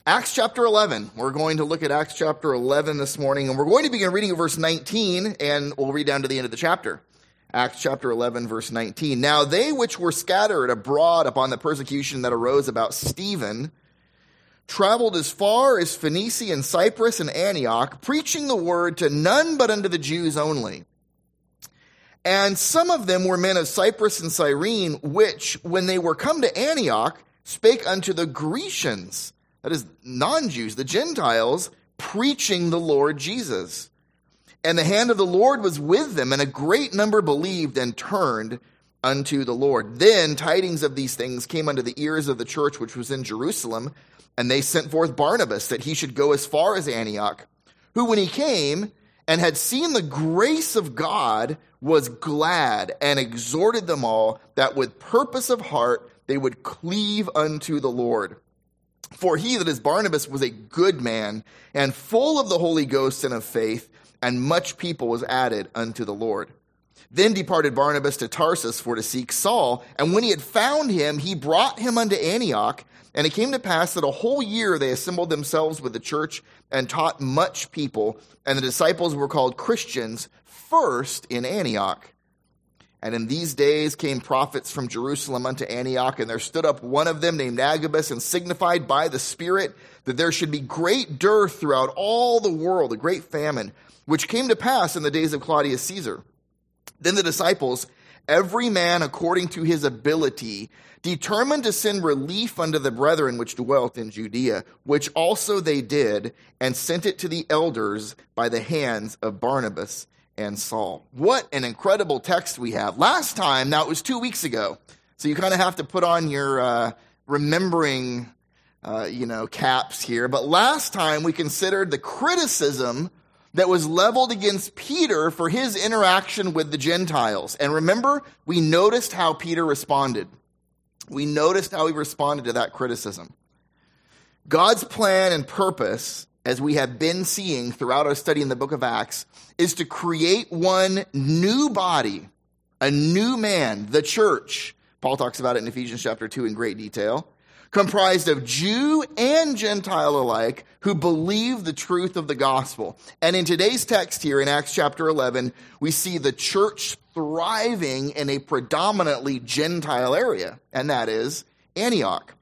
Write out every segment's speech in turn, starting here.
Acts chapter 11. We're going to look at Acts chapter 11 this morning, and we're going to begin reading at verse 19, and we'll read down to the end of the chapter. Acts chapter 11, verse 19. Now they which were scattered abroad upon the persecution that arose about Stephen traveled as far as Phoenicia and Cyprus and Antioch, preaching the word to none but unto the Jews only. And some of them were men of Cyprus and Cyrene, which, when they were come to Antioch, spake unto the Grecians, that is, non-Jews, the Gentiles, preaching the Lord Jesus. And the hand of the Lord was with them, and a great number believed and turned unto the Lord. Then tidings of these things came unto the ears of the church which was in Jerusalem, and they sent forth Barnabas, that he should go as far as Antioch, who, when he came and had seen the grace of God, was glad, and exhorted them all, that with purpose of heart they would cleave unto the Lord. For he, that is Barnabas, was a good man, and full of the Holy Ghost and of faith, and much people was added unto the Lord. Then departed Barnabas to Tarsus for to seek Saul, and when he had found him, he brought him unto Antioch. And it came to pass that a whole year they assembled themselves with the church and taught much people, and the disciples were called Christians first in Antioch. And in these days came prophets from Jerusalem unto Antioch, and there stood up one of them named Agabus, and signified by the Spirit that there should be great dearth throughout all the world, a great famine, which came to pass in the days of Claudius Caesar. Then the disciples, every man according to his ability, determined to send relief unto the brethren which dwelt in Judea, which also they did, and sent it to the elders by the hands of Barnabas and Saul. What an incredible text we have. Last time, now it was 2 weeks ago, so you kind of have to put on your remembering, caps here. But last time we considered the criticism that was leveled against Peter for his interaction with the Gentiles. And remember, we noticed how Peter responded. We noticed how he responded to that criticism. God's plan and purpose, as we have been seeing throughout our study in the book of Acts, is to create one new body, a new man, the church. Paul talks about it in Ephesians chapter 2 in great detail, comprised of Jew and Gentile alike who believe the truth of the gospel. And in today's text here in Acts chapter 11, we see the church thriving in a predominantly Gentile area, and that is Antioch.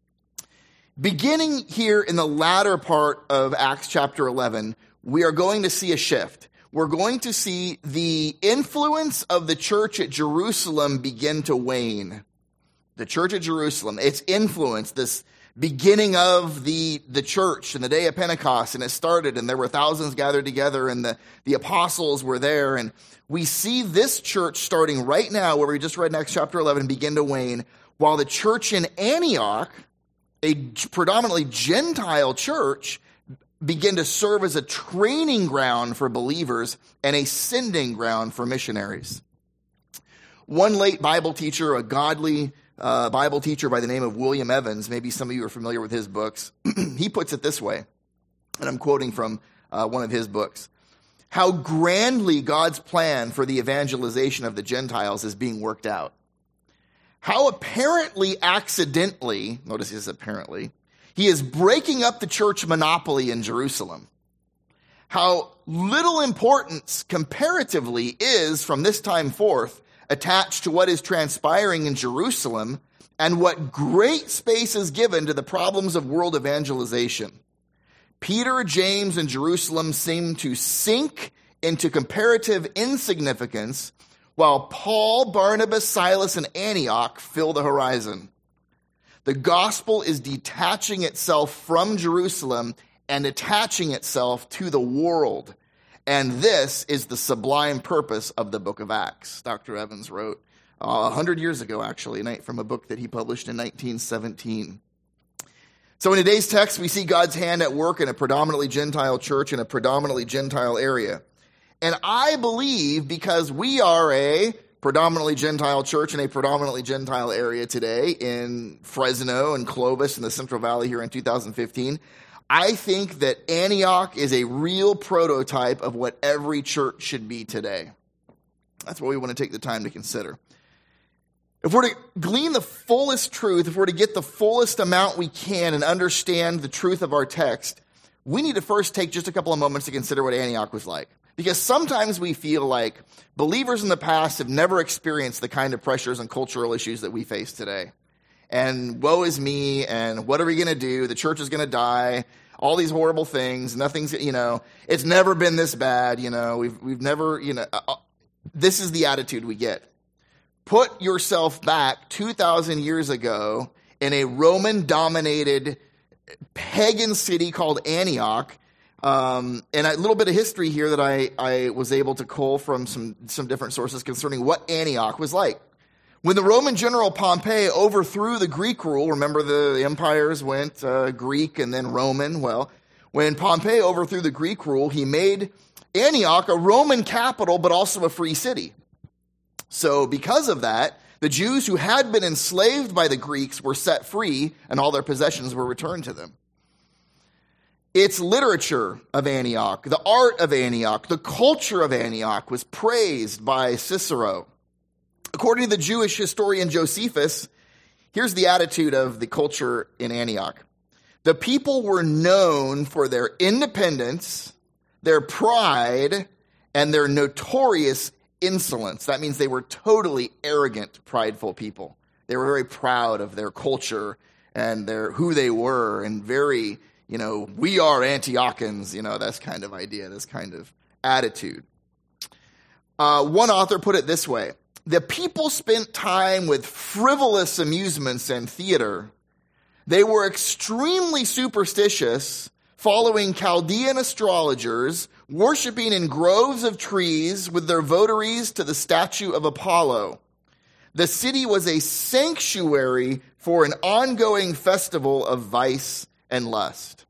Beginning here in the latter part of Acts chapter 11, we are going to see a shift. We're going to see the influence of the church at Jerusalem begin to wane. The church at Jerusalem, its influence, this beginning of the church and the day of Pentecost, and it started, and there were thousands gathered together, and the apostles were there, and we see this church starting right now, where we just read in Acts chapter 11, begin to wane, while the church in Antioch, a predominantly Gentile church, begin to serve as a training ground for believers and a sending ground for missionaries. One late Bible teacher, a godly Bible teacher by the name of William Evans, maybe some of you are familiar with his books, he puts it this way, and I'm quoting from one of his books: how grandly God's plan for the evangelization of the Gentiles is being worked out. How apparently accidentally, notice this apparently, he is breaking up the church monopoly in Jerusalem. How little importance comparatively is from this time forth attached to what is transpiring in Jerusalem, and what great space is given to the problems of world evangelization. Peter, James, and Jerusalem seem to sink into comparative insignificance, while Paul, Barnabas, Silas, and Antioch fill the horizon. The gospel is detaching itself from Jerusalem and attaching itself to the world. And this is the sublime purpose of the book of Acts. Dr. Evans wrote 100 years ago, actually, from a book that he published in 1917. So in today's text, we see God's hand at work in a predominantly Gentile church in a predominantly Gentile area. And I believe, because we are a predominantly Gentile church in a predominantly Gentile area today in Fresno and Clovis in the Central Valley here in 2015, I think that Antioch is a real prototype of what every church should be today. That's what we want to take the time to consider. If we're to glean the fullest truth, if we're to get the fullest amount we can and understand the truth of our text, we need to first take just a couple of moments to consider what Antioch was like. Because sometimes we feel like believers in the past have never experienced the kind of pressures and cultural issues that we face today. And woe is me, and what are we going to do? The church is going to die. All these horrible things. Nothing's, it's never been this bad. We've never, this is the attitude we get. Put yourself back 2,000 years ago in a Roman-dominated pagan city called Antioch. And a little bit of history here that I was able to cull from some different sources concerning what Antioch was like. When the Roman general Pompey overthrew the Greek rule, remember the empires went Greek and then Roman. Well, when Pompey overthrew the Greek rule, he made Antioch a Roman capital, but also a free city. So because of that, the Jews who had been enslaved by the Greeks were set free, and all their possessions were returned to them. Its literature of Antioch, the art of Antioch, the culture of Antioch was praised by Cicero. According to the Jewish historian Josephus, here's the attitude of the culture in Antioch. The people were known for their independence, their pride, and their notorious insolence. That means they were totally arrogant, prideful people. They were very proud of their culture and who they were, and very, we are Antiochans, that's kind of idea, this kind of attitude. One author put it this way: the people spent time with frivolous amusements and theater. They were extremely superstitious, following Chaldean astrologers, worshiping in groves of trees with their votaries to the statue of Apollo. The city was a sanctuary for an ongoing festival of vice and lust.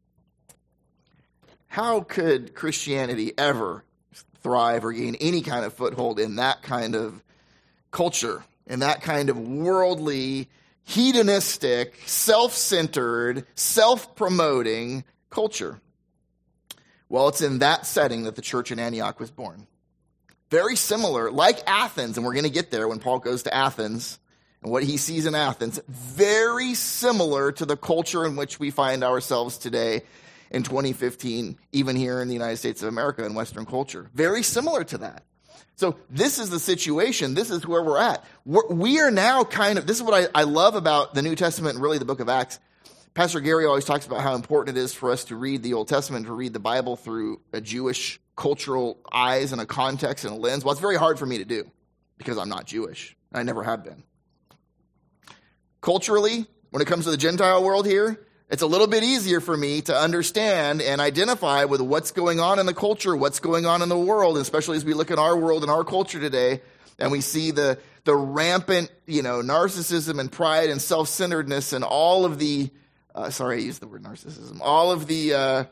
How could Christianity ever thrive or gain any kind of foothold in that kind of culture, in that kind of worldly, hedonistic, self-centered, self-promoting culture? Well, it's in that setting that the church in Antioch was born. Very similar, like Athens, and we're going to get there when Paul goes to Athens and what he sees in Athens, very similar to the culture in which we find ourselves today in 2015, even here in the United States of America in Western culture. Very similar to that. So this is the situation. This is where we're at. We are now this is what I love about the New Testament and really the book of Acts. Pastor Gary always talks about how important it is for us to read the Old Testament, to read the Bible through a Jewish cultural eyes and a context and a lens. Well, it's very hard for me to do because I'm not Jewish. I never have been. Culturally, when it comes to the Gentile world here, it's a little bit easier for me to understand and identify with what's going on in the culture, what's going on in the world, especially as we look at our world and our culture today, and we see the rampant, narcissism and pride and self-centeredness and all of the sorry, I used the word narcissism. All of the,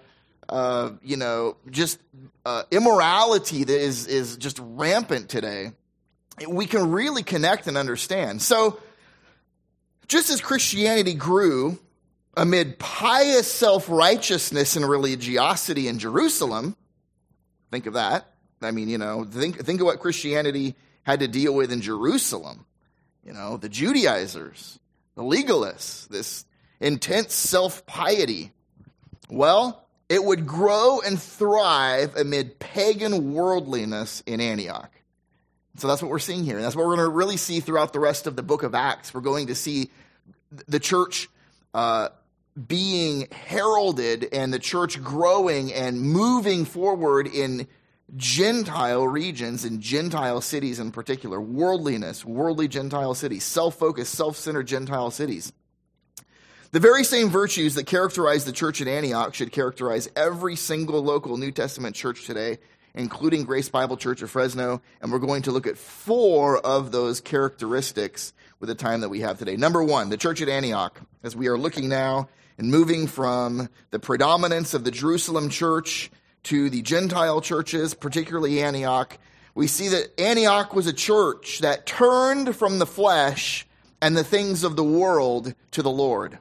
immorality that is just rampant today. We can really connect and understand. So, just as Christianity grew amid pious self-righteousness and religiosity in Jerusalem, think of that. I mean, think of what Christianity had to deal with in Jerusalem. The Judaizers, the legalists, this intense self-piety. Well, it would grow and thrive amid pagan worldliness in Antioch. So that's what we're seeing here. And that's what we're going to really see throughout the rest of the book of Acts. We're going to see the church being heralded and the church growing and moving forward in Gentile regions, in Gentile cities in particular. Worldliness, worldly Gentile cities, self-focused, self-centered Gentile cities. The very same virtues that characterize the church at Antioch should characterize every single local New Testament church today, including Grace Bible Church of Fresno, and we're going to look at 4 of those characteristics with the time that we have today. Number 1, the church at Antioch, as we are looking now and moving from the predominance of the Jerusalem church to the Gentile churches, particularly Antioch, we see that Antioch was a church that turned from the flesh and the things of the world to the Lord.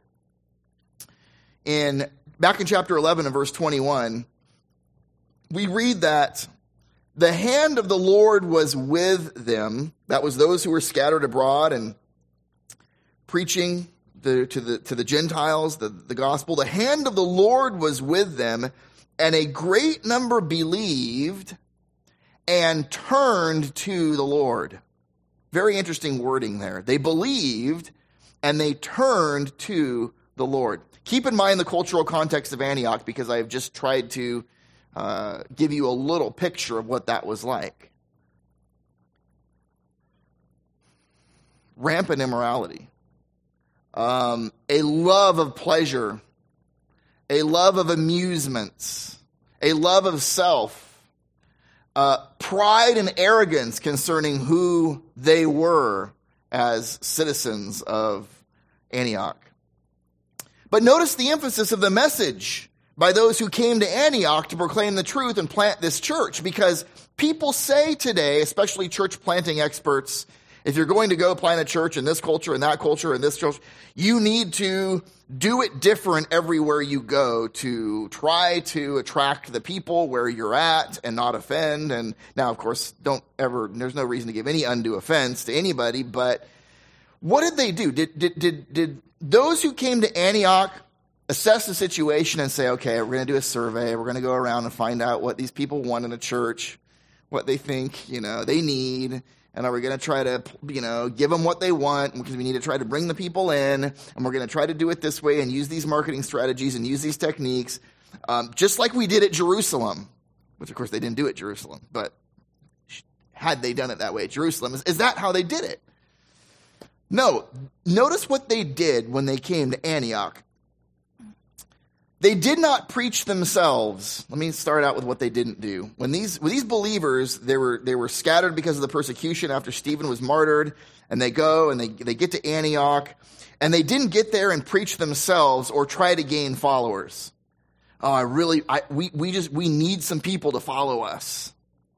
Back in chapter 11 and verse 21, we read that the hand of the Lord was with them. That was those who were scattered abroad and preaching to the Gentiles, the gospel. The hand of the Lord was with them, and a great number believed and turned to the Lord. Very interesting wording there. They believed and they turned to the Lord. Keep in mind the cultural context of Antioch, because I have just tried to give you a little picture of what that was like. Rampant immorality. A love of pleasure, a love of amusements, a love of self, pride and arrogance concerning who they were as citizens of Antioch. But notice the emphasis of the message by those who came to Antioch to proclaim the truth and plant this church, because people say today, especially church planting experts, if you're going to go plant a church in this culture and that culture and this church, you need to do it different everywhere you go to try to attract the people where you're at and not offend. And now, of course, there's no reason to give any undue offense to anybody, but what did they do? Did those who came to Antioch assess the situation and say, okay, we're going to do a survey, we're going to go around and find out what these people want in a church, what they think, they need, and are we going to try to, give them what they want, because we need to try to bring the people in, and we're going to try to do it this way and use these marketing strategies and use these techniques, just like we did at Jerusalem, which of course they didn't do at Jerusalem, but had they done it that way at Jerusalem, is that how they did it? No. Notice what they did when they came to Antioch. They did not preach themselves. Let me start out with what they didn't do. When these believers, they were scattered because of the persecution after Stephen was martyred, and they go and they get to Antioch, and they didn't get there and preach themselves or try to gain followers. Oh, we need some people to follow us.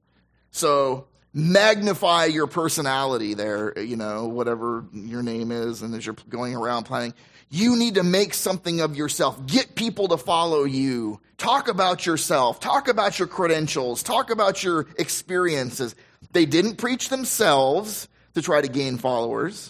So magnify your personality there, whatever your name is, and as you're going around planning, you need to make something of yourself. Get people to follow you. Talk about yourself. Talk about your credentials. Talk about your experiences. They didn't preach themselves to try to gain followers.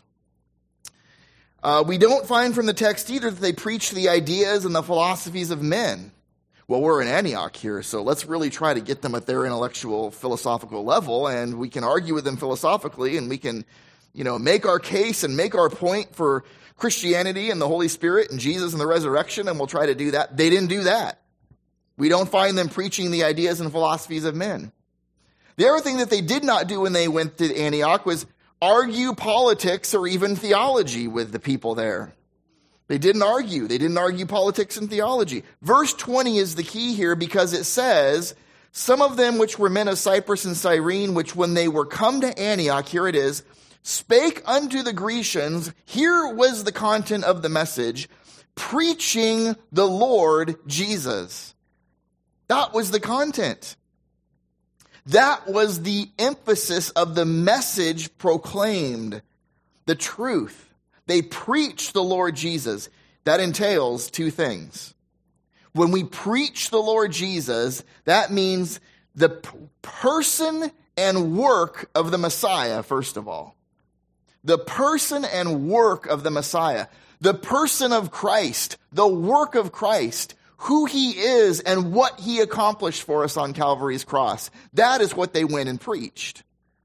We don't find from the text either that they preached the ideas and the philosophies of men. Well, we're in Antioch here, so let's really try to get them at their intellectual, philosophical level, and we can argue with them philosophically, and we can, make our case and make our point for Christianity and the Holy Spirit and Jesus and the resurrection, and we'll try to do that. They didn't do that. We don't find them preaching the ideas and philosophies of men. The other thing that they did not do when they went to Antioch was argue politics or even theology with the people there. They didn't argue. They didn't argue politics and theology. Verse 20 is the key here, because it says, some of them which were men of Cyprus and Cyrene, which when they were come to Antioch, here it is, spake unto the Grecians. Here was the content of the message, preaching the Lord Jesus. That was the content. That was the emphasis of the message proclaimed, the truth. They preached the Lord Jesus. That entails two things. When we preach the Lord Jesus, that means the person and work of the Messiah, first of all. The person and work of the Messiah. The person of Christ. The work of Christ. Who he is and what he accomplished for us on Calvary's cross. That is what they went and preached.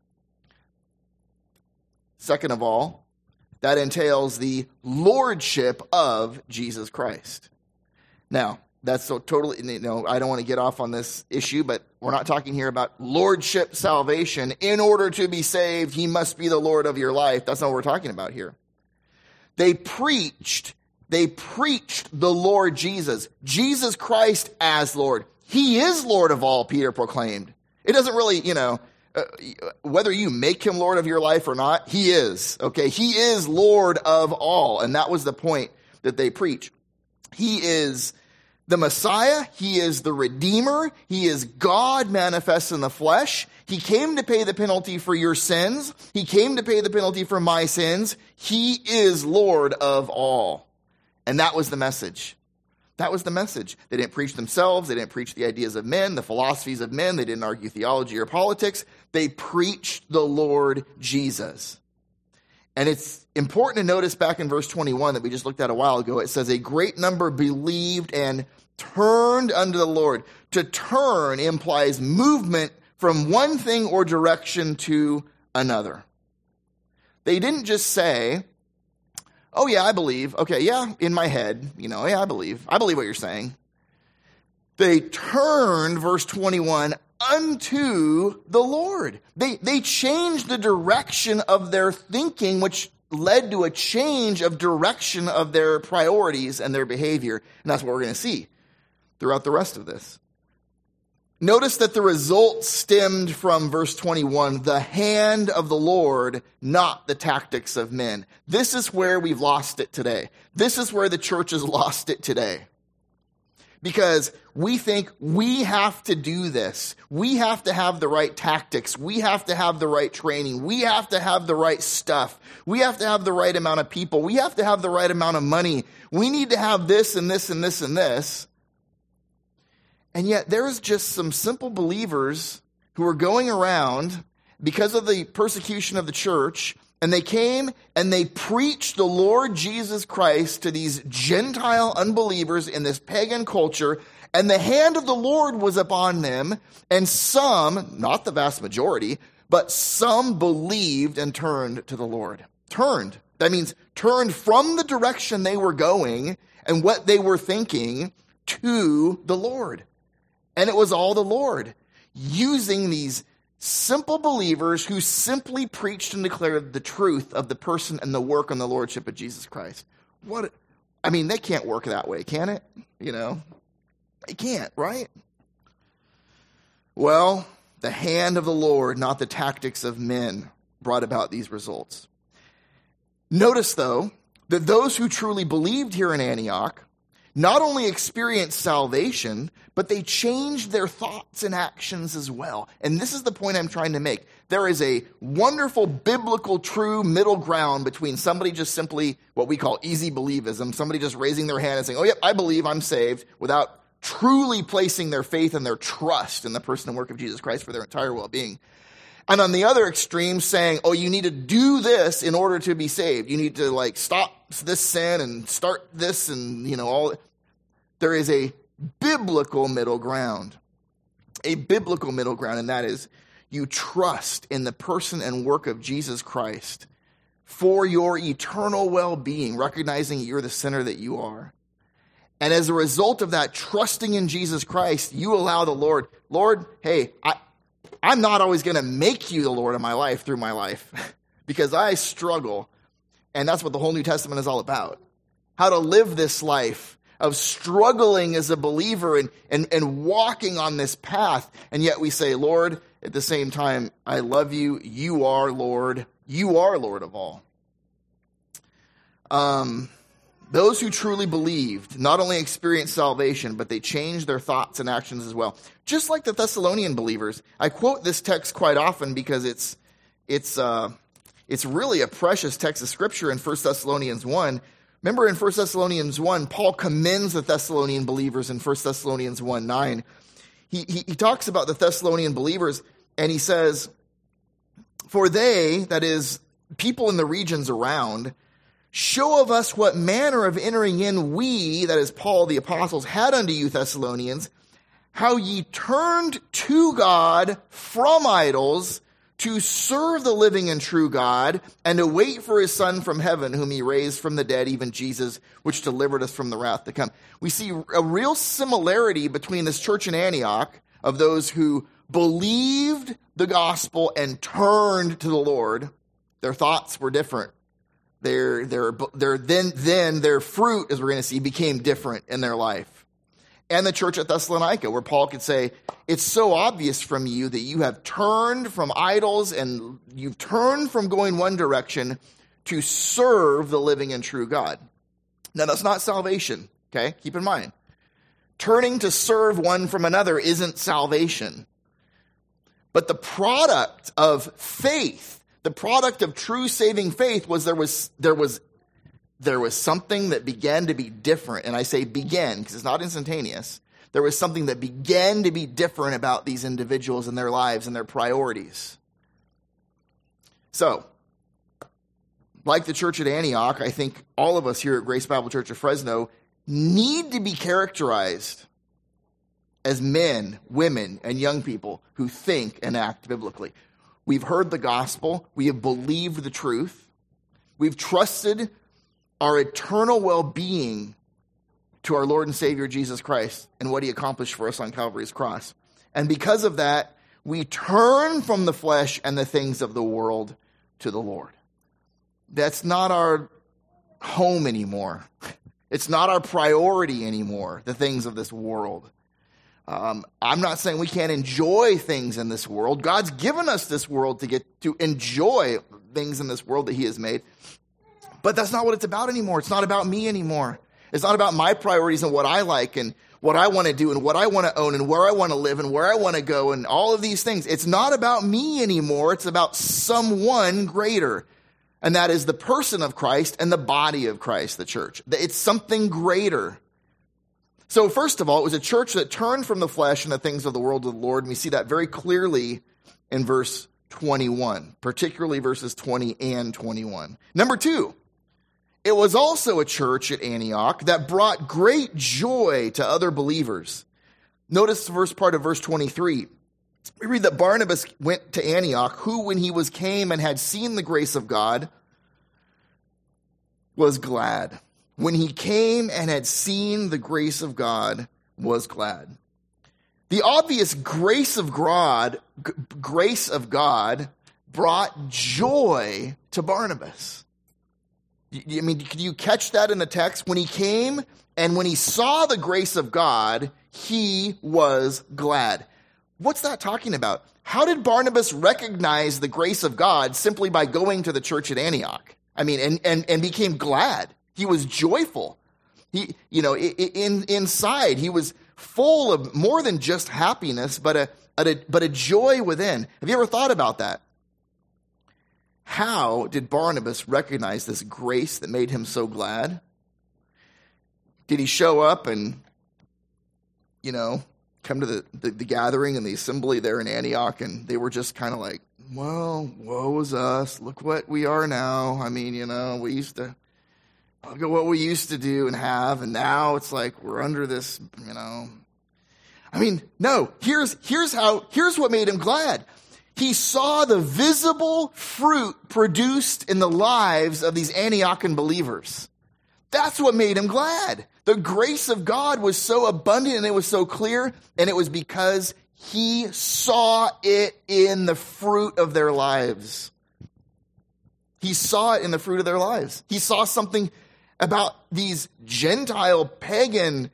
Second of all, that entails the lordship of Jesus Christ. Now, that's so totally, I don't want to get off on this issue, but we're not talking here about lordship salvation. In order to be saved, he must be the Lord of your life. That's not what we're talking about here. They preached the Lord Jesus. Jesus Christ as Lord. He is Lord of all, Peter proclaimed. It doesn't really, whether you make him Lord of your life or not, he is. Okay, he is Lord of all. And that was the point that they preach. He is the Messiah. He is the Redeemer. He is God manifest in the flesh. He came to pay the penalty for your sins. He came to pay the penalty for my sins. He is Lord of all. And that was the message. That was the message. They didn't preach themselves. They didn't preach the ideas of men, the philosophies of men. They didn't argue theology or politics. They preached the Lord Jesus. And it's important to notice back in verse 21 that we just looked at a while ago, it says, a great number believed and turned unto the Lord. To turn implies movement from one thing or direction to another. They didn't just say, oh yeah, I believe. Okay, yeah, in my head, yeah, I believe. I believe what you're saying. They turned, verse 21, unto the Lord. They changed the direction of their thinking, which led to a change of direction of their priorities and their behavior. And that's what we're going to see throughout the rest of this. Notice that the result stemmed from verse 21, the hand of the Lord, not the tactics of men. This is where we've lost it today. This is where the church has lost it today. Because we think we have to do this. We have to have the right tactics. We have to have the right training. We have to have the right stuff. We have to have the right amount of people. We have to have the right amount of money. We need to have this and this and this and this. And yet there's just some simple believers who are going around because of the persecution of the church, and they came and they preached the Lord Jesus Christ to these Gentile unbelievers in this pagan culture, and the hand of the Lord was upon them, and some, not the vast majority, but some believed and turned to the Lord. Turned. That means turned from the direction they were going and what they were thinking to the Lord. And it was all the Lord, using these simple believers who simply preached and declared the truth of the person and the work and the lordship of Jesus Christ. They can't work that way, can it? They can't, right? Well, the hand of the Lord, not the tactics of men, brought about these results. Notice, though, that those who truly believed here in Antioch not only experienced salvation, but they changed their thoughts and actions as well. And this is the point I'm trying to make. There is a wonderful biblical true middle ground between somebody just simply what we call easy believism, somebody just raising their hand and saying, oh, yep, I believe, I'm saved, without truly placing their faith and their trust in the person and work of Jesus Christ for their entire well-being. And on the other extreme, saying, oh, you need to do this in order to be saved. You need to stop this sin and start this and, all. There is a biblical middle ground. A biblical middle ground, and that is you trust in the person and work of Jesus Christ for your eternal well-being, recognizing you're the sinner that you are. And as a result of that trusting in Jesus Christ, you allow the Lord, hey, I'm not always going to make you the Lord of my life through my life because I struggle. And that's what the whole New Testament is all about. How to live this life of struggling as a believer and walking on this path. And yet we say, Lord, at the same time, I love you. You are Lord. You are Lord of all. Those who truly believed not only experienced salvation, but they changed their thoughts and actions as well. Just like the Thessalonian believers. I quote this text quite often because it's really a precious text of Scripture in 1 Thessalonians 1. Remember in 1 Thessalonians 1, Paul commends the Thessalonian believers in 1 Thessalonians 1:9. He talks about the Thessalonian believers, and he says, for they, that is, people in the regions around, show of us what manner of entering in we, that is Paul the apostles, had unto you Thessalonians, how ye turned to God from idols to serve the living and true God, and to wait for his Son from heaven, whom he raised from the dead, even Jesus, which delivered us from the wrath to come. We see a real similarity between this church in Antioch of those who believed the gospel and turned to the Lord. Their thoughts were different. Then their fruit, as we're going to see, became different in their life. And the church at Thessalonica, where Paul could say, it's so obvious from you that you have turned from idols and you've turned from going one direction to serve the living and true God. Now, that's not salvation, okay? Keep in mind. Turning to serve one from another isn't salvation. But the product of faith, the product of true saving faith was there was something that began to be different. And I say began because it's not instantaneous. There was something that began to be different about these individuals and their lives and their priorities. So, like the church at Antioch, I think all of us here at Grace Bible Church of Fresno need to be characterized as men, women, and young people who think and act biblically. We've heard the gospel. We have believed the truth. We've trusted our eternal well-being to our Lord and Savior Jesus Christ and what he accomplished for us on Calvary's cross. And because of that, we turn from the flesh and the things of the world to the Lord. That's not our home anymore. It's not our priority anymore, the things of this world. I'm not saying we can't enjoy things in this world. God's given us this world to get to enjoy things in this world that he has made. But that's not what it's about anymore. It's not about me anymore. It's not about my priorities and what I like and what I want to do and what I want to own and where I want to live and where I want to go and all of these things. It's not about me anymore. It's about someone greater. And that is the person of Christ and the body of Christ, the church. It's something greater. So first of all, it was a church that turned from the flesh and the things of the world to the Lord. And we see that very clearly in verse 21, particularly verses 20 and 21. Number two, it was also a church at Antioch that brought great joy to other believers. Notice the first part of verse 23. We read that Barnabas went to Antioch, who, when he came and had seen the grace of God, was glad. When he came and had seen the grace of God, was glad. The obvious grace of God brought joy to Barnabas. I mean, can you catch that in the text? When he came and when he saw the grace of God, he was glad. What's that talking about? How did Barnabas recognize the grace of God simply by going to the church at Antioch? I mean, and became glad. He was joyful. He, inside, he was full of more than just happiness, but a joy within. Have you ever thought about that? How did Barnabas recognize this grace that made him so glad? Did he show up and, come to the gathering and the assembly there in Antioch, and they were just kind of like, well, woe is us. Look what we are now. I mean, we used to look at what we used to do and have, and now it's like we're under this, I mean, no. Here's what made him glad. He saw the visible fruit produced in the lives of these Antiochian believers. That's what made him glad. The grace of God was so abundant and it was so clear, and it was because he saw it in the fruit of their lives. He saw it in the fruit of their lives. He saw something about these Gentile pagan,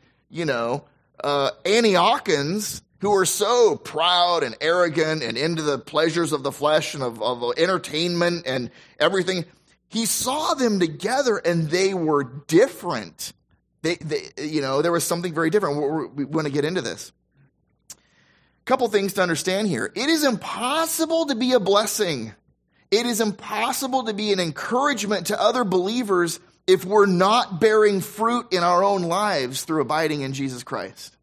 Antiochans who were so proud and arrogant and into the pleasures of the flesh and of entertainment and everything. He saw them together and they were different. There was something very different. We want to get into this. A couple things to understand here. It is impossible to be a blessing. It is impossible to be an encouragement to other believers if we're not bearing fruit in our own lives through abiding in Jesus Christ.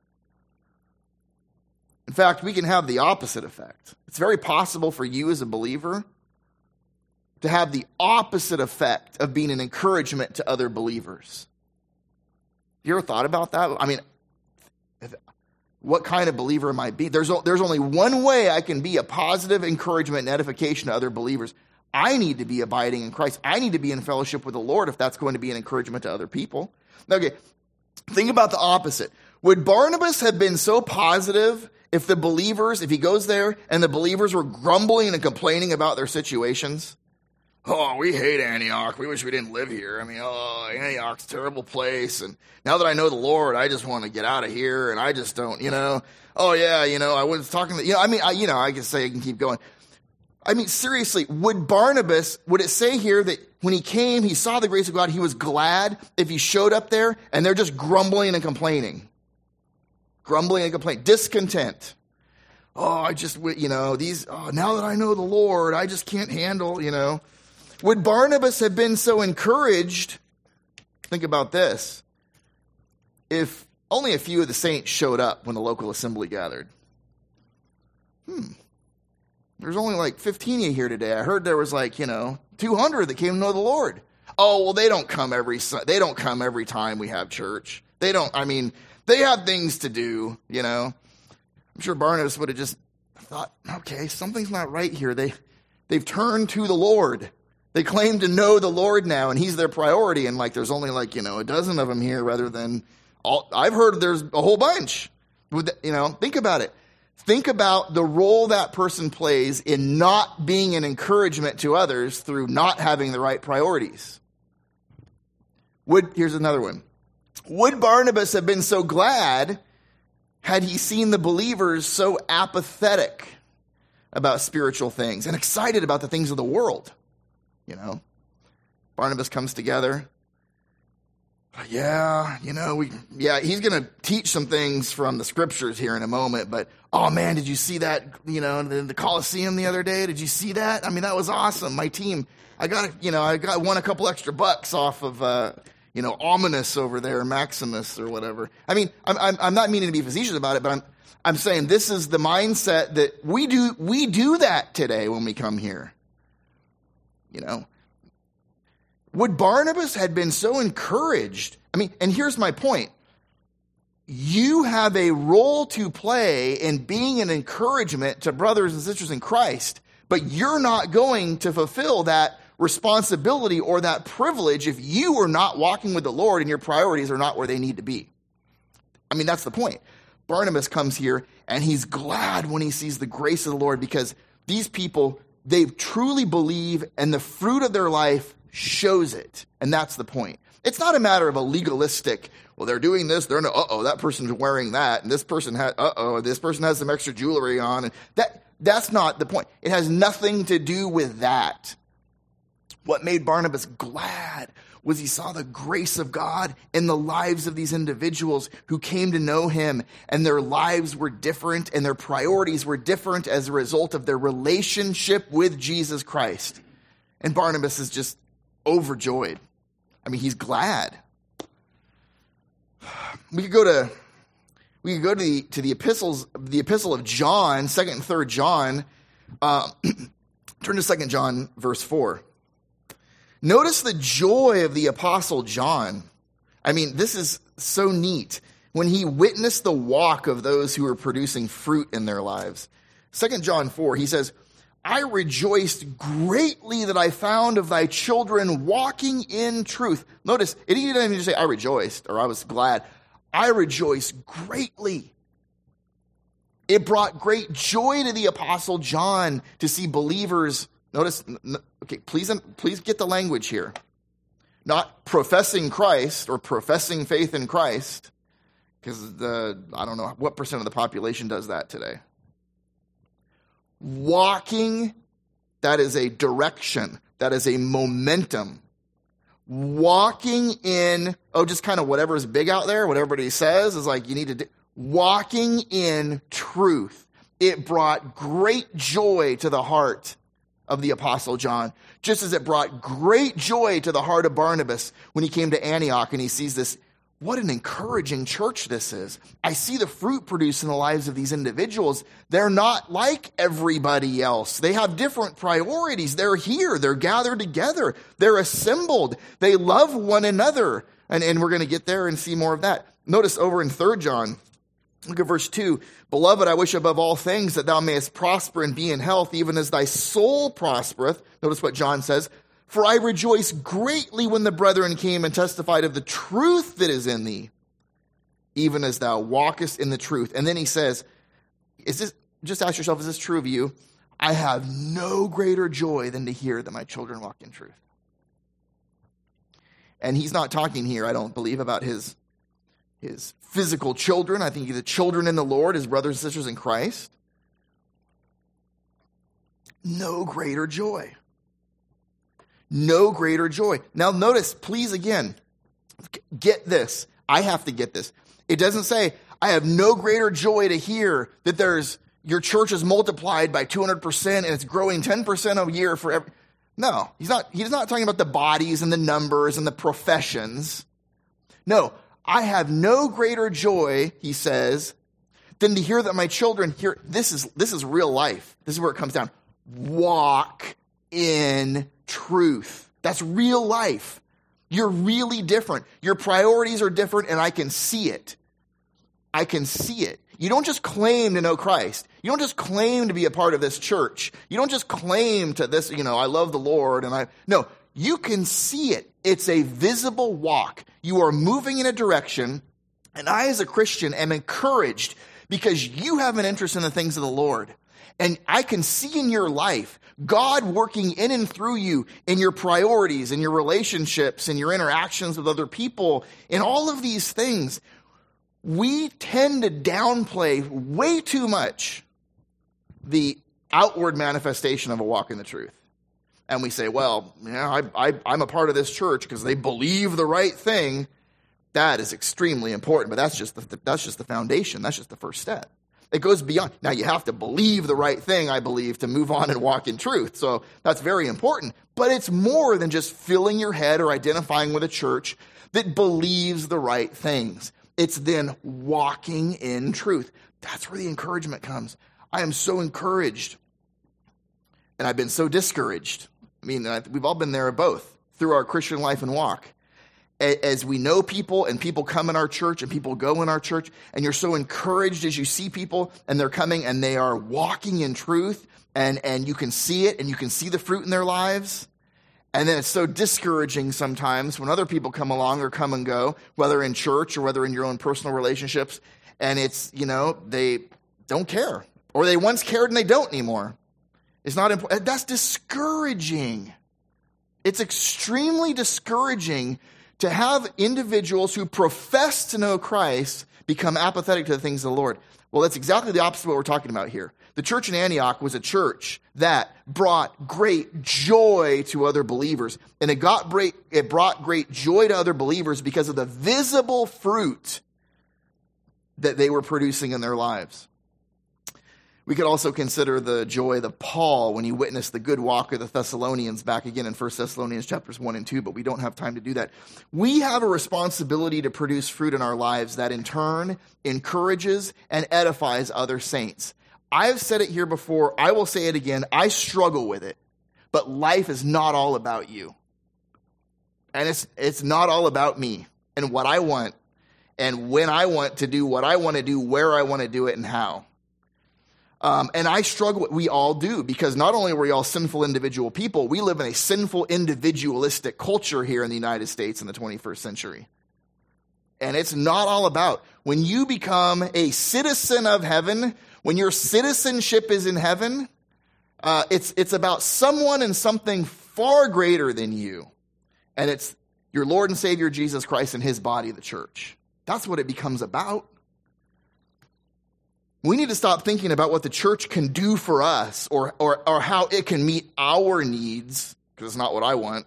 In fact, we can have the opposite effect. It's very possible for you as a believer to have the opposite effect of being an encouragement to other believers. You ever thought about that? I mean, what kind of believer am I being? There's only one way I can be a positive encouragement and edification to other believers. I need to be abiding in Christ. I need to be in fellowship with the Lord if that's going to be an encouragement to other people. Okay, think about the opposite. Would Barnabas have been so positive if he goes there and the believers were grumbling and complaining about their situations? Oh, we hate Antioch. We wish we didn't live here. I mean, Antioch's a terrible place. And now that I know the Lord, I just want to get out of here. And I just don't, Oh, yeah, I was talking to, I can say I can keep going. I mean, seriously, would it say here that when he came, he saw the grace of God, he was glad if he showed up there and they're just grumbling and complaining? Grumbling and complaining. Discontent. Now that I know the Lord, I just can't handle, Would Barnabas have been so encouraged? Think about this. If only a few of the saints showed up when the local assembly gathered. There's only like 15 of you here today. I heard there was 200 that came to know the Lord. Oh, well, they don't come every time we have church. They have things to do, I'm sure Barnabas would have just thought, okay, something's not right here. They've turned to the Lord. They claim to know the Lord now, and he's their priority. And there's only a dozen of them here rather than all. I've heard there's a whole bunch. Think about it. Think about the role that person plays in not being an encouragement to others through not having the right priorities. Here's another one. Would Barnabas have been so glad had he seen the believers so apathetic about spiritual things and excited about the things of the world? Barnabas comes together. Yeah, he's going to teach some things from the scriptures here in a moment, but oh man, did you see that, in the Colosseum the other day? Did you see that? That was awesome. My team, I won a couple extra bucks off of, Ominous over there, Maximus or whatever. I'm not meaning to be facetious about it, but I'm saying this is the mindset that we do that today when we come here. Would Barnabas had been so encouraged? And here's my point. You have a role to play in being an encouragement to brothers and sisters in Christ, but you're not going to fulfill that responsibility or that privilege if you are not walking with the Lord and your priorities are not where they need to be. That's the point. Barnabas comes here and he's glad when he sees the grace of the Lord because these people, they truly believe and the fruit of their life shows it. And that's the point. It's not a matter of a legalistic, well, they're doing this, that person's wearing that, and this person has some extra jewelry on. And that's not the point. It has nothing to do with that. What made Barnabas glad was he saw the grace of God in the lives of these individuals who came to know him, and their lives were different and their priorities were different as a result of their relationship with Jesus Christ. And Barnabas is just overjoyed. He's glad. We could go to the epistles, the epistle of John, 2nd and 3rd John. Turn to 2nd John, verse 4. Notice the joy of the apostle John. This is so neat. When he witnessed the walk of those who were producing fruit in their lives. 2nd John 4, he says, I rejoiced greatly that I found of thy children walking in truth. Notice, it didn't even just say I rejoiced or I was glad. I rejoiced greatly. It brought great joy to the apostle John to see believers. Notice, okay, please get the language here. Not professing Christ or professing faith in Christ, because I don't know what percent of the population does that today. Walking, that is a direction. That is a momentum. Walking in, just kind of whatever is big out there, what everybody says is you need to do. Walking in truth. It brought great joy to the heart of the apostle John, just as it brought great joy to the heart of Barnabas when he came to Antioch and he sees this. What an encouraging church this is. I see the fruit produced in the lives of these individuals. They're not like everybody else. They have different priorities. They're here. They're gathered together. They're assembled. They love one another. And we're going to get there and see more of that. Notice over in 3 John, look at verse 2. Beloved, I wish above all things that thou mayest prosper and be in health, even as thy soul prospereth. Notice what John says. For I rejoice greatly when the brethren came and testified of the truth that is in thee, even as thou walkest in the truth. And then he says, just ask yourself, is this true of you? I have no greater joy than to hear that my children walk in truth. And he's not talking here, I don't believe, about his physical children. I think the children in the Lord, his brothers and sisters in Christ. No greater joy. No greater joy. Now notice, please again, get this. I have to get this. It doesn't say, I have no greater joy to hear that your church is multiplied by 200% and it's growing 10% a year for every. No, he's not talking about the bodies and the numbers and the professions. No, I have no greater joy, he says, than to hear that my children here. This is real life. This is where it comes down. walk in truth. That's real life. You're really different. Your priorities are different, and I can see it. I can see it. You don't just claim to know Christ. You don't just claim to be a part of this church. You don't just claim to this, I love the Lord. No, you can see it. It's a visible walk. You are moving in a direction, and I as a Christian am encouraged because you have an interest in the things of the Lord. And I can see in your life God working in and through you in your priorities, in your relationships, in your interactions with other people, in all of these things. We tend to downplay way too much the outward manifestation of a walk in the truth. And we say, well, I'm a part of this church because they believe the right thing. That is extremely important, but that's just the foundation. That's just the first step. It goes beyond. Now, you have to believe the right thing, I believe, to move on and walk in truth. So that's very important. But it's more than just filling your head or identifying with a church that believes the right things. It's then walking in truth. That's where the encouragement comes. I am so encouraged, and I've been so discouraged. We've all been there both through our Christian life and walk. As we know people and people come in our church and people go in our church, and you're so encouraged as you see people and they're coming and they are walking in truth, and you can see it and you can see the fruit in their lives. And then it's so discouraging sometimes when other people come along or come and go, whether in church or whether in your own personal relationships, and it's, they don't care. Or they once cared and they don't anymore. It's not important. That's discouraging. It's extremely discouraging to have individuals who profess to know Christ become apathetic to the things of the Lord. Well, that's exactly the opposite of what we're talking about here. The church in Antioch was a church that brought great joy to other believers. And it brought great joy to other believers because of the visible fruit that they were producing in their lives. We could also consider the joy of Paul when he witnessed the good walk of the Thessalonians back again in 1 Thessalonians chapters 1 and 2, but we don't have time to do that. We have a responsibility to produce fruit in our lives that in turn encourages and edifies other saints. I've said it here before. I will say it again. I struggle with it, but life is not all about you. And it's not all about me and what I want and when I want to do what I want to do, where I want to do it, and how. And I struggle, we all do, because not only are we all sinful individual people, we live in a sinful individualistic culture here in the United States in the 21st century. And it's not all about, when you become a citizen of heaven, when your citizenship is in heaven, it's about someone and something far greater than you. And it's your Lord and Savior Jesus Christ and his body, the church. That's what it becomes about. We need to stop thinking about what the church can do for us or how it can meet our needs, because it's not what I want.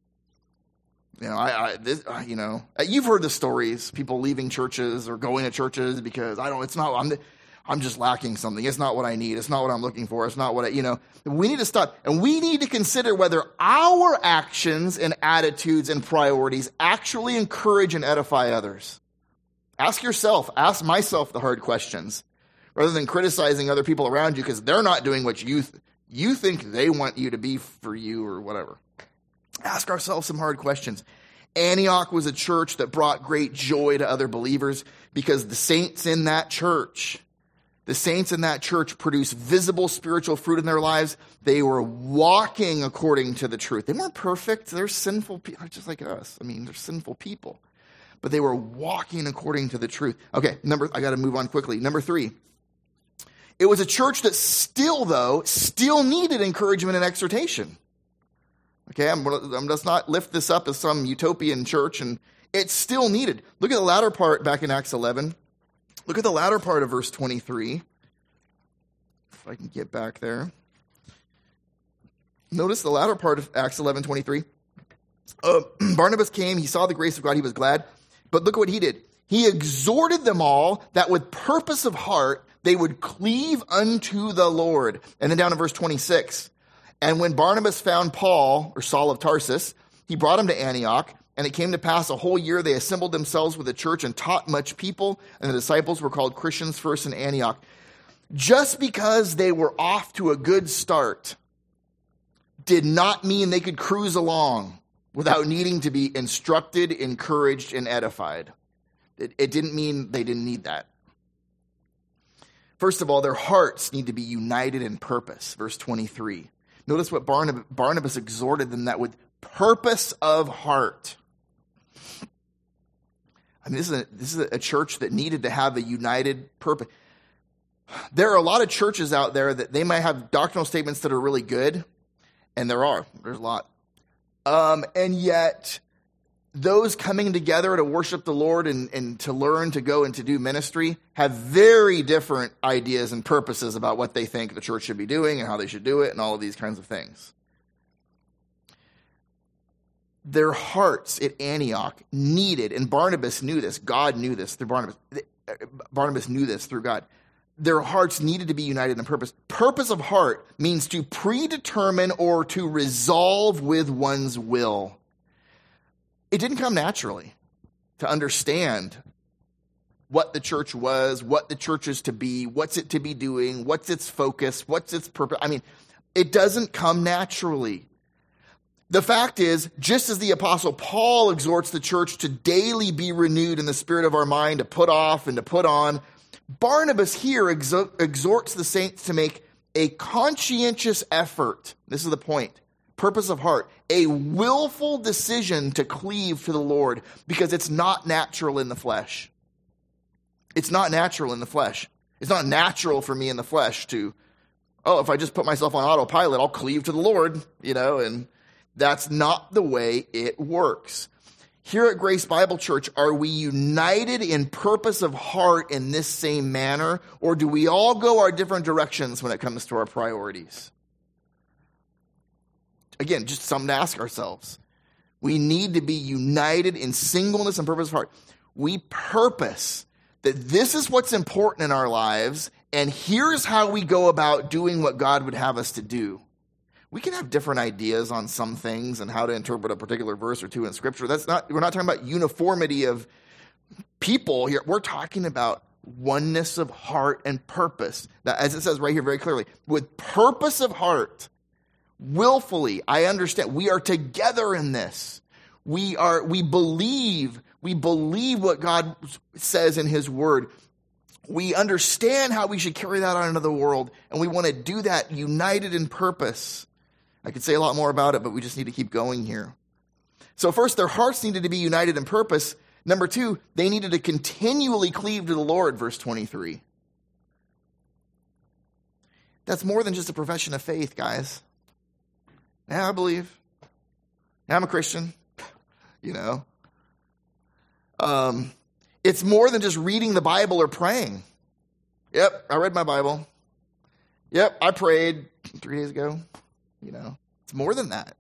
You've heard the stories, people leaving churches or going to churches because I'm just lacking something. It's not what I need. It's not what I'm looking for. It's not what we need to stop. And we need to consider whether our actions and attitudes and priorities actually encourage and edify others. Ask yourself, ask myself the hard questions. Rather than criticizing other people around you because they're not doing what you think they want you to be for you or whatever. Ask ourselves some hard questions. Antioch was a church that brought great joy to other believers because the saints in that church produced visible spiritual fruit in their lives. They were walking according to the truth. They weren't perfect. They're sinful people, just like us. They're sinful people. But they were walking according to the truth. Okay, I got to move on quickly. Number 3. It was a church that still needed encouragement and exhortation. Okay, let's not lift this up as some utopian church, and it's still needed. Look at the latter part back in Acts 11. Look at the latter part of verse 23. If I can get back there. Notice the latter part of Acts 11:23. Barnabas came, he saw the grace of God, he was glad. But look what he did. He exhorted them all that with purpose of heart they would cleave unto the Lord. And then down in verse 26. And when Barnabas found Paul, or Saul of Tarsus, he brought him to Antioch. And it came to pass a whole year they assembled themselves with the church and taught much people. And the disciples were called Christians first in Antioch. Just because they were off to a good start did not mean they could cruise along without needing to be instructed, encouraged, and edified. It didn't mean they didn't need that. First of all, their hearts need to be united in purpose. Verse 23. Notice what Barnabas exhorted them that with purpose of heart. I mean, this is a church that needed to have a united purpose. There are a lot of churches out there that they might have doctrinal statements that are really good, and there's a lot. And yet, those coming together to worship the Lord and to learn, to go and to do ministry have very different ideas and purposes about what they think the church should be doing and how they should do it and all of these kinds of things. Their hearts at Antioch needed, and Barnabas knew this, God knew this through Barnabas. Barnabas knew this through God. Their hearts needed to be united in purpose. Purpose of heart means to predetermine or to resolve with one's will. It didn't come naturally to understand what the church was, what the church is to be, what's it to be doing, what's its focus, what's its purpose. I mean, it doesn't come naturally. The fact is, just as the Apostle Paul exhorts the church to daily be renewed in the spirit of our mind, to put off and to put on, Barnabas here exhorts the saints to make a conscientious effort. This is the point. Purpose of heart. A willful decision to cleave to the Lord because it's not natural in the flesh. It's not natural in the flesh. It's not natural for me in the flesh to, if I just put myself on autopilot, I'll cleave to the Lord, and that's not the way it works. Here at Grace Bible Church, are we united in purpose of heart in this same manner, or do we all go our different directions when it comes to our priorities? Again, just something to ask ourselves. We need to be united in singleness and purpose of heart. We purpose that this is what's important in our lives, and here's how we go about doing what God would have us to do. We can have different ideas on some things and how to interpret a particular verse or two in Scripture. We're not talking about uniformity of people here. We're talking about oneness of heart and purpose. Now, as it says right here very clearly, with purpose of heart, willfully, I understand. We are together in this. We believe what God says in His Word. We understand how we should carry that out into the world, and we want to do that united in purpose. I could say a lot more about it, but we just need to keep going here. So first, their hearts needed to be united in purpose. Number two, they needed to continually cleave to the Lord, verse 23. That's more than just a profession of faith, guys. Yeah, I believe. Yeah, I'm a Christian. It's more than just reading the Bible or praying. Yep, I read my Bible. Yep, I prayed 3 days ago. It's more than that.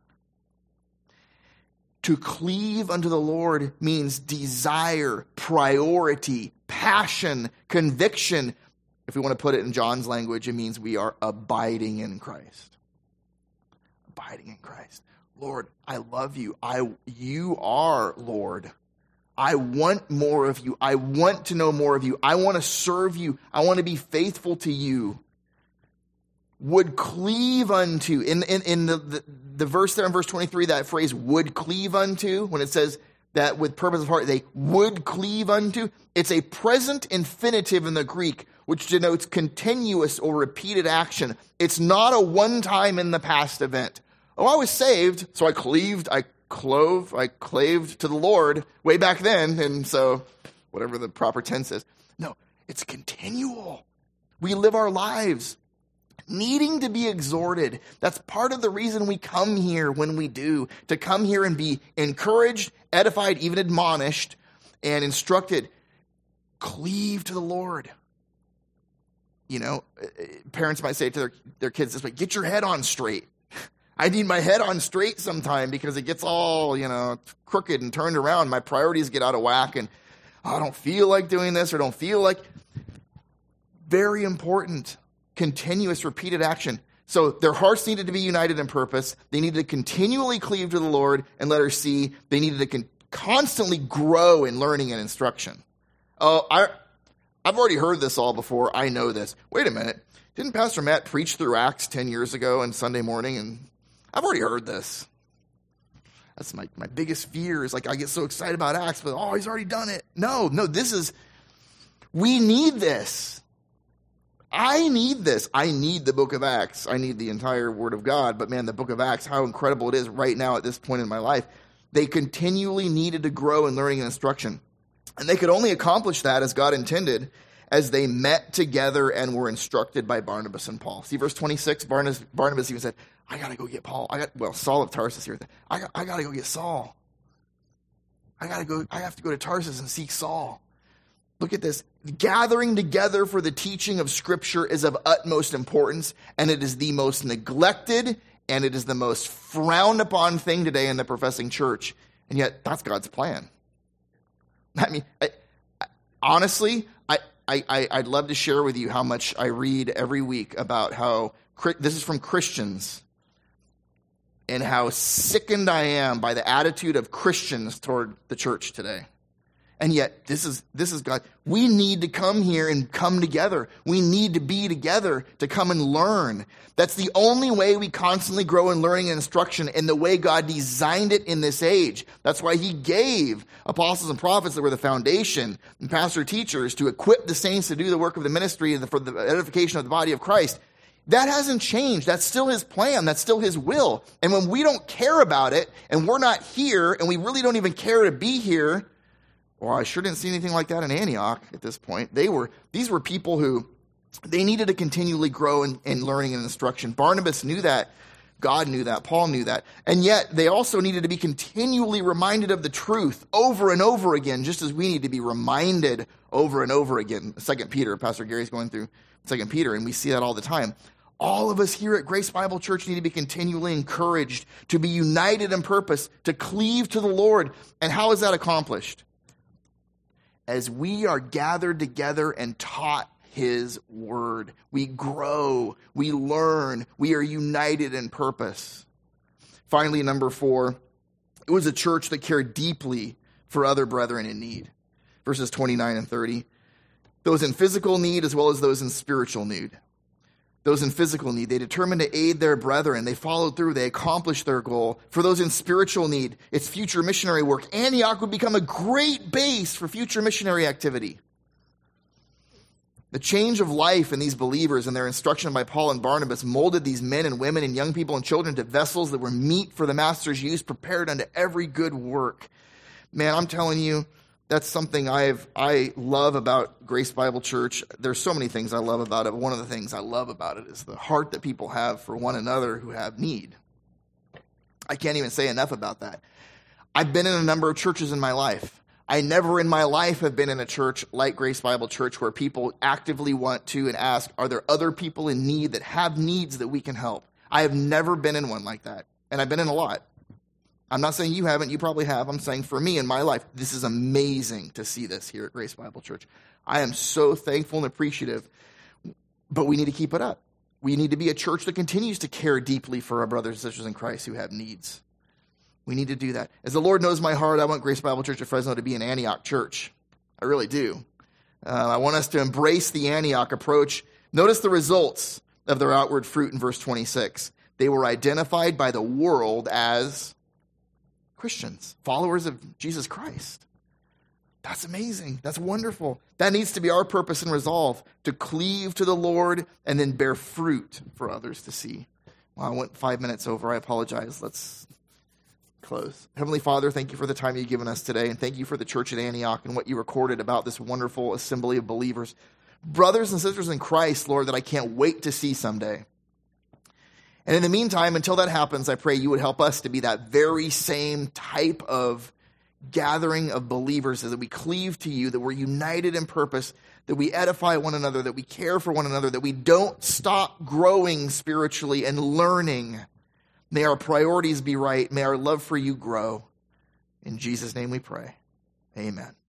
To cleave unto the Lord means desire, priority, passion, conviction. If we want to put it in John's language, it means we are abiding in Christ. Abiding in Christ. Lord, I love you. You are Lord. I want more of you. I want to know more of you. I want to serve you. I want to be faithful to you. Would cleave unto. In the verse there in verse 23, that phrase would cleave unto, when it says that with purpose of heart, they would cleave unto, it's a present infinitive in the Greek, which denotes continuous or repeated action. It's not a one-time in the past event. I was saved, so I claved to the Lord way back then, and so whatever the proper tense is. No, it's continual. We live our lives needing to be exhorted. That's part of the reason we come here when we do, to come here and be encouraged, edified, even admonished, and instructed. Cleave to the Lord. Parents might say to their kids this way, get your head on straight. I need my head on straight sometime because it gets all, crooked and turned around. My priorities get out of whack and I don't feel like doing this or don't feel like. Very important. Continuous, repeated action. So their hearts needed to be united in purpose. They needed to continually cleave to the Lord. And letter C, they needed to constantly grow in learning and instruction. I've already heard this all before. I know this. Wait a minute. Didn't Pastor Matt preach through Acts 10 years ago on Sunday morning? And I've already heard this. That's my biggest fear is like I get so excited about Acts, but he's already done it. No, we need this. I need this. I need the book of Acts. I need the entire Word of God. But man, the book of Acts, how incredible it is right now at this point in my life. They continually needed to grow in learning and instruction. And they could only accomplish that as God intended as they met together and were instructed by Barnabas and Paul. See verse 26, Barnabas even said, I got to go get Paul. Saul of Tarsus here. I got to go get Saul. I have to go to Tarsus and seek Saul. Look at this. Gathering together for the teaching of Scripture is of utmost importance, and it is the most neglected, and it is the most frowned upon thing today in the professing church. And yet, that's God's plan. I mean, honestly, I'd love to share with you how much I read every week about how, this is from Christians, and how sickened I am by the attitude of Christians toward the church today. And yet, this is God. We need to come here and come together. We need to be together to come and learn. That's the only way we constantly grow in learning and instruction in the way God designed it in this age. That's why he gave apostles and prophets that were the foundation and pastor teachers to equip the saints to do the work of the ministry and for the edification of the body of Christ. That hasn't changed. That's still his plan. That's still his will. And when we don't care about it and we're not here and we really don't even care to be here, well, I sure didn't see anything like that in Antioch at this point. These were people who, they needed to continually grow in learning and instruction. Barnabas knew that. God knew that. Paul knew that. And yet, they also needed to be continually reminded of the truth over and over again, just as we need to be reminded over and over again. 2 Peter, Pastor Gary's going through 2 Peter, and we see that all the time. All of us here at Grace Bible Church need to be continually encouraged to be united in purpose, to cleave to the Lord. And how is that accomplished? As we are gathered together and taught his word. We grow, we learn, we are united in purpose. Finally, number 4, it was a church that cared deeply for other brethren in need. Verses 29 and 30. Those in physical need as well as those in spiritual need. Those in physical need, they determined to aid their brethren. They followed through. They accomplished their goal. For those in spiritual need, it's future missionary work. Antioch would become a great base for future missionary activity. The change of life in these believers and their instruction by Paul and Barnabas molded these men and women and young people and children to vessels that were meet for the master's use, prepared unto every good work. Man, I'm telling you, that's something I love about Grace Bible Church. There's so many things I love about it. But one of the things I love about it is the heart that people have for one another who have need. I can't even say enough about that. I've been in a number of churches in my life. I never in my life have been in a church like Grace Bible Church where people actively want to and ask, are there other people in need that have needs that we can help? I have never been in one like that. And I've been in a lot. I'm not saying you haven't. You probably have. I'm saying for me in my life, this is amazing to see this here at Grace Bible Church. I am so thankful and appreciative, but we need to keep it up. We need to be a church that continues to care deeply for our brothers and sisters in Christ who have needs. We need to do that. As the Lord knows my heart, I want Grace Bible Church of Fresno to be an Antioch church. I really do. I want us to embrace the Antioch approach. Notice the results of their outward fruit in verse 26. They were identified by the world as Christians, followers of Jesus Christ. That's amazing. That's wonderful. That needs to be our purpose and resolve, to cleave to the Lord and then bear fruit for others to see. Well, I went 5 minutes over. I apologize. Let's close. Heavenly Father, thank you for the time you've given us today, and thank you for the church at Antioch and what you recorded about this wonderful assembly of believers, brothers and sisters in Christ, Lord, that I can't wait to see someday. And in the meantime, until that happens, I pray you would help us to be that very same type of gathering of believers, as that we cleave to you, that we're united in purpose, that we edify one another, that we care for one another, that we don't stop growing spiritually and learning. May our priorities be right. May our love for you grow. In Jesus' name we pray. Amen.